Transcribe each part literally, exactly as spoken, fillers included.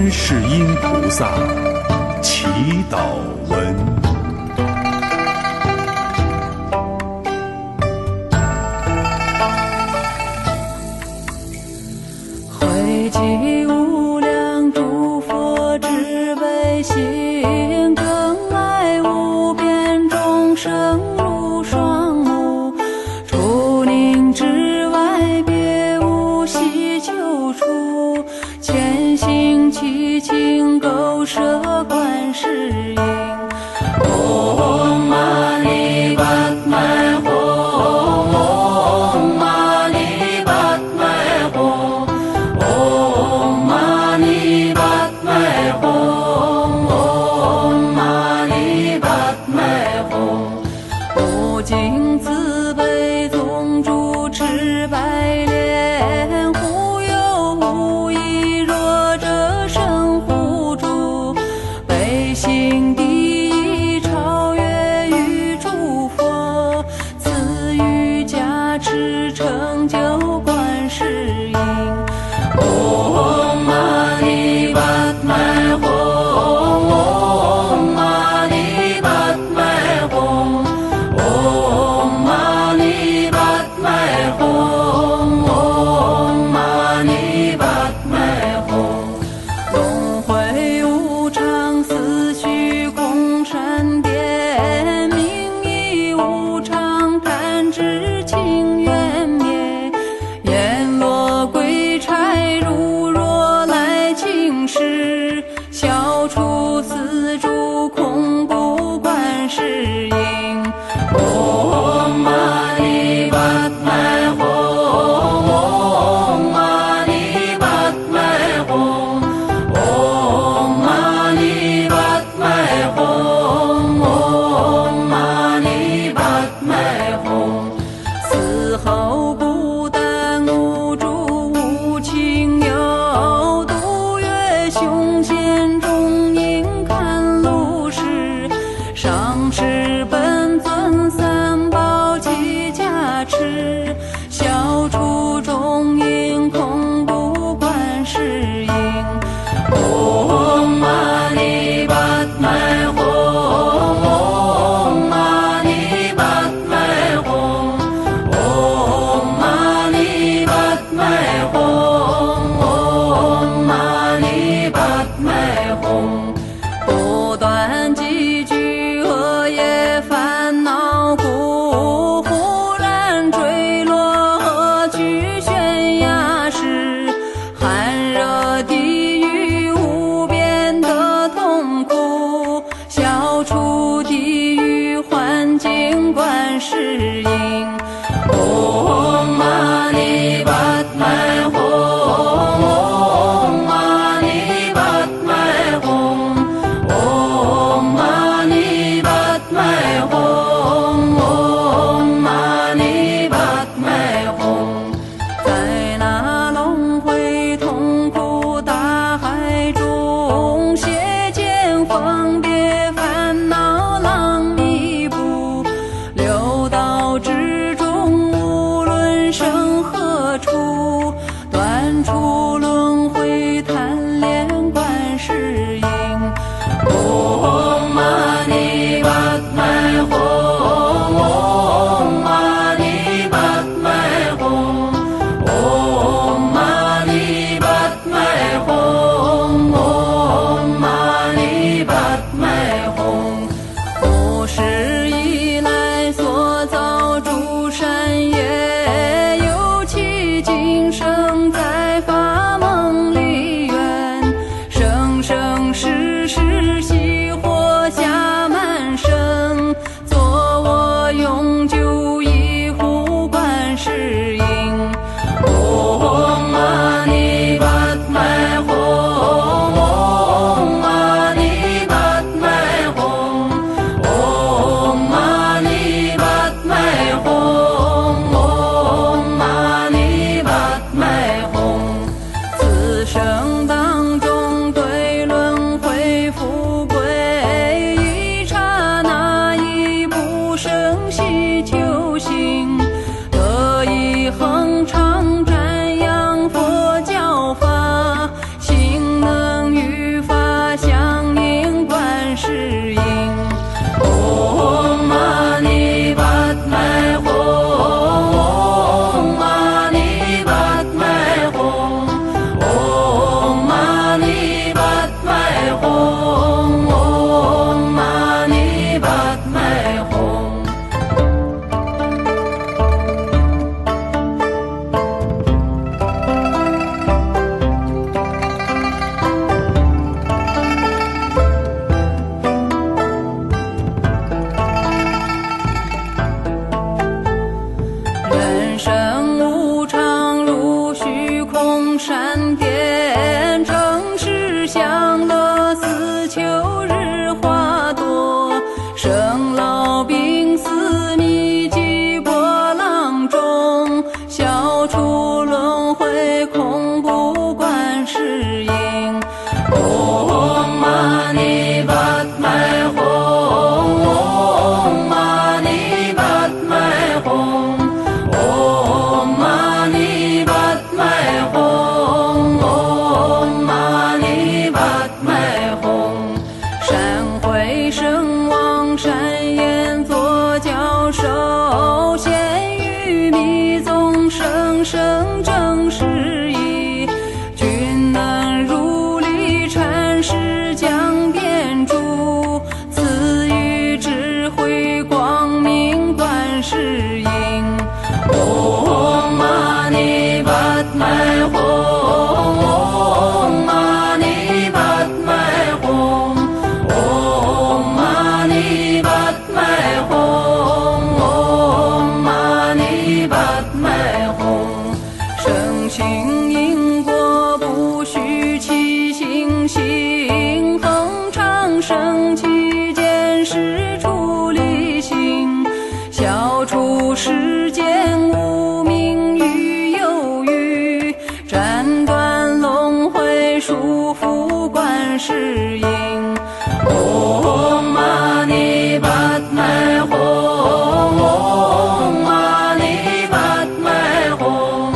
观世音菩萨祈祷文。 汇集无量诸佛智悲心，更爱无边众生如双目，除宁之外别无希求处，潜心祈请勾摄观世音。唵嘛呢叭咪吽，唵嘛呢叭咪吽，唵嘛呢叭咪吽，唵嘛呢叭咪吽。不净慈悲宗主持白莲，忽有无意若者生护主，悲心第一超越于诸佛，赐予加持成就观世音。唵嘛呢叭咪吽，唵嘛呢叭咪吽，唵嘛呢叭咪吽，唵嘛呢叭咪吽。轮回无常，思绪空闪电，名亦无常，贪执情缘灭，阎罗鬼差如若来侵蚀，消除四诸恐怖观世音。唵嘛呢叭咪吽，唵嘛呢叭咪吽，唵嘛呢叭咪吽，唵嘛呢叭咪吽。死后不但无主无情有，度越凶险中应看路时，上师本尊三宝齐加持，消除众因恐怖观世音。唵嘛呢叭咪吽，唵嘛呢叭咪吽，唵嘛呢叭咪吽，唵嘛呢叭咪吽。不断积聚恶业烦恼苦，忽然坠落恶趣悬崖时，寒热地狱无边的痛苦，消除地狱环境观世音。唵嘛呢叭咪吽，唵嘛呢叭咪吽，唵嘛呢叭咪吽，唵嘛呢叭咪吽。在那轮回痛苦大海中，邪见分别烦恼浪一步，六道之将王善言做教授，贤于密宗生生正事义，君能如理阐释讲遍诸，赐予智慧光明观世音。Om Mani Padme Hum, Om Mani Padme Hum, Om Mani Padme Hum, Om Mani Padme Hum。生行因果不虚其行行，恒常生其见识处理行，消除世间无明与有余，斩断轮回束缚观世音。Om Mani Padme Hum, Om Mani Padme Hum,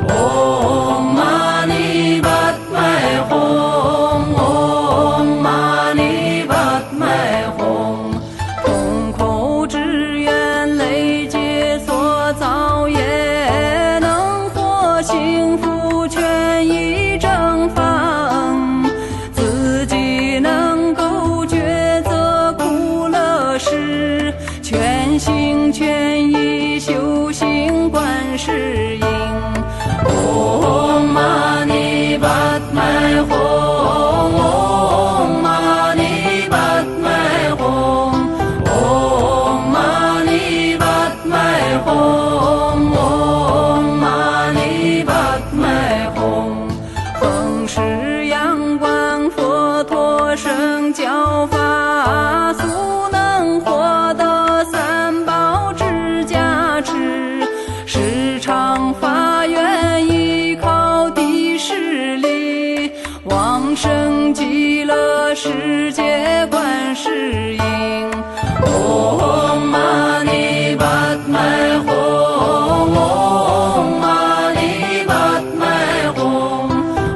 Om Mani Padme Hum, Om Mani Padme Hum。空口之愿累劫所造业，能获幸福权益正方，自己能够抉择苦乐事，全心全意修行观世音。Om Mani Padme Hum, Om Mani Padme Hum, Om Mani Padme Hum, Om Mani Padme Hum。恒时阳光佛陀圣教法，速能获得三宝之加持，时常发愿依靠地势力，往生极乐世界观世音。Om Mani Padme Hum, Om Mani Padme Hum,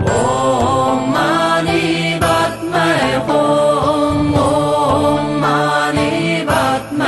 Om Mani Padme Hum, Om Mani Padme